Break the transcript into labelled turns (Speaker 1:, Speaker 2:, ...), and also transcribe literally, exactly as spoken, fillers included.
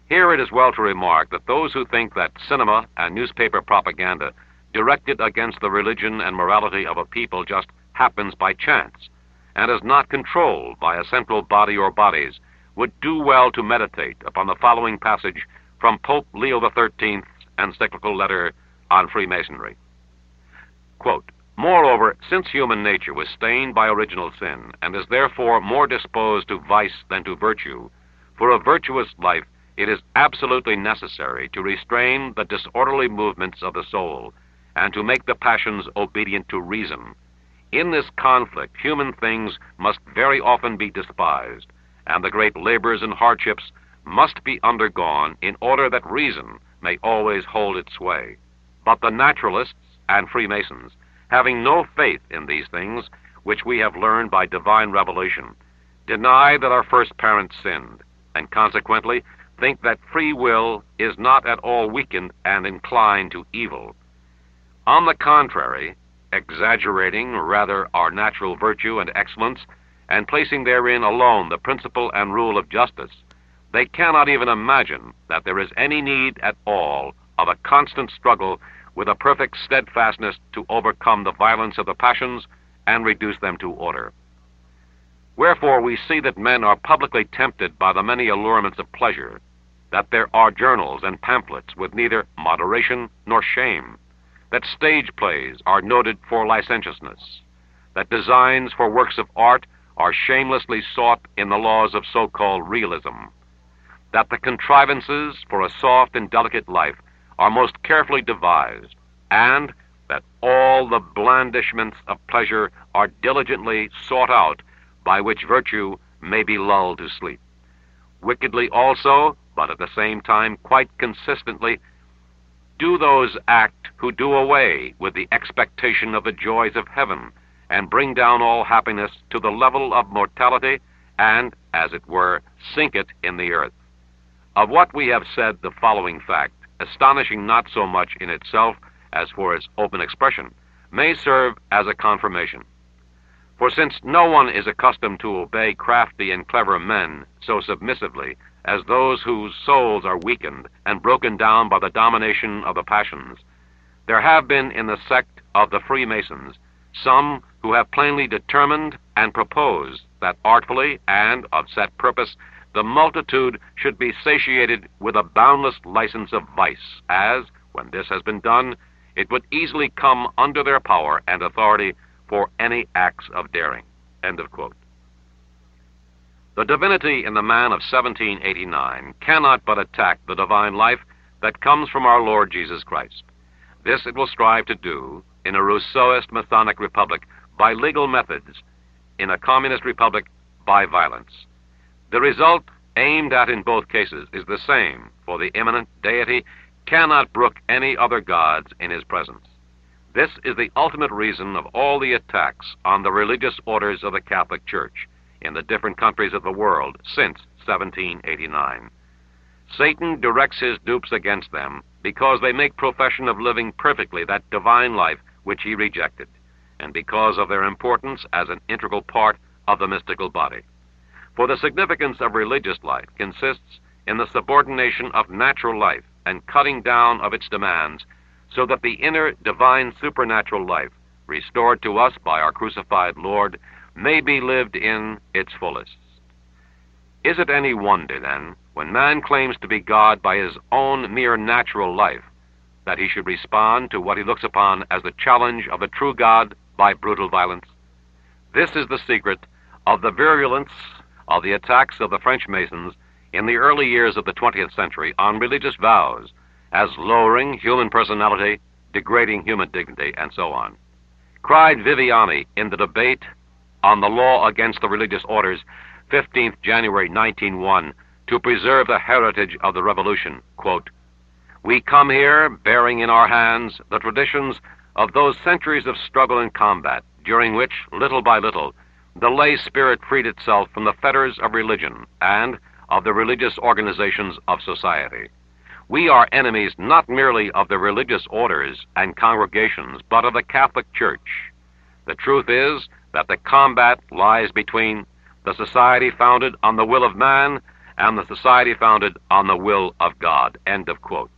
Speaker 1: Here it is well to remark that those who think that cinema and newspaper propaganda directed against the religion and morality of a people just happens by chance and is not controlled by a central body or bodies would do well to meditate upon the following passage from Pope Leo the thirteenth's encyclical letter on Freemasonry. Quote, "Moreover, since human nature was stained by original sin and is therefore more disposed to vice than to virtue, for a virtuous life it is absolutely necessary to restrain the disorderly movements of the soul and to make the passions obedient to reason. In this conflict, human things must very often be despised, and the great labors and hardships must be undergone in order that reason may always hold its sway. But the naturalists and Freemasons, having no faith in these things, which we have learned by divine revelation, deny that our first parents sinned, and consequently think that free will is not at all weakened and inclined to evil. On the contrary, exaggerating rather our natural virtue and excellence, and placing therein alone the principle and rule of justice, they cannot even imagine that there is any need at all of a constant struggle with a perfect steadfastness to overcome the violence of the passions and reduce them to order. Wherefore we see that men are publicly tempted by the many allurements of pleasure, that there are journals and pamphlets with neither moderation nor shame, that stage plays are noted for licentiousness, that designs for works of art are shamelessly sought in the laws of so-called realism, that the contrivances for a soft and delicate life are most carefully devised, and that all the blandishments of pleasure are diligently sought out by which virtue may be lulled to sleep. Wickedly also, but at the same time quite consistently, do those act who do away with the expectation of the joys of heaven and bring down all happiness to the level of mortality and, as it were, sink it in the earth. Of what we have said, the following fact, astonishing not so much in itself as for its open expression, may serve as a confirmation. For since no one is accustomed to obey crafty and clever men so submissively as those whose souls are weakened and broken down by the domination of the passions, there have been in the sect of the Freemasons some who have plainly determined and proposed that artfully and of set purpose the multitude should be satiated with a boundless license of vice, as, when this has been done, it would easily come under their power and authority for any acts of daring." End of quote. The divinity in the man of seventeen eighty-nine cannot but attack the divine life that comes from our Lord Jesus Christ. This it will strive to do in a Rousseauist Masonic republic by legal methods, in a communist republic by violence. The result aimed at in both cases is the same, for the immanent deity cannot brook any other gods in his presence. This is the ultimate reason of all the attacks on the religious orders of the Catholic Church in the different countries of the world since seventeen eighty-nine. Satan directs his dupes against them because they make profession of living perfectly that divine life which he rejected, and because of their importance as an integral part of the mystical body. For the significance of religious life consists in the subordination of natural life and cutting down of its demands so that the inner divine supernatural life, restored to us by our crucified Lord, may be lived in its fullest. Is it any wonder, then, when man claims to be God by his own mere natural life, that he should respond to what he looks upon as the challenge of the true God by brutal violence? This is the secret of the virulence of the attacks of the French Masons in the early years of the twentieth century on religious vows, as lowering human personality, degrading human dignity, and so on. Cried Viviani in the debate on the law against the religious orders, fifteenth January nineteen oh one, to preserve the heritage of the Revolution, quote, "We come here bearing in our hands the traditions of those centuries of struggle and combat, during which, little by little, the lay spirit freed itself from the fetters of religion and of the religious organizations of society. We are enemies not merely of the religious orders and congregations, but of the Catholic Church. The truth is that the combat lies between the society founded on the will of man and the society founded on the will of God. End of quote.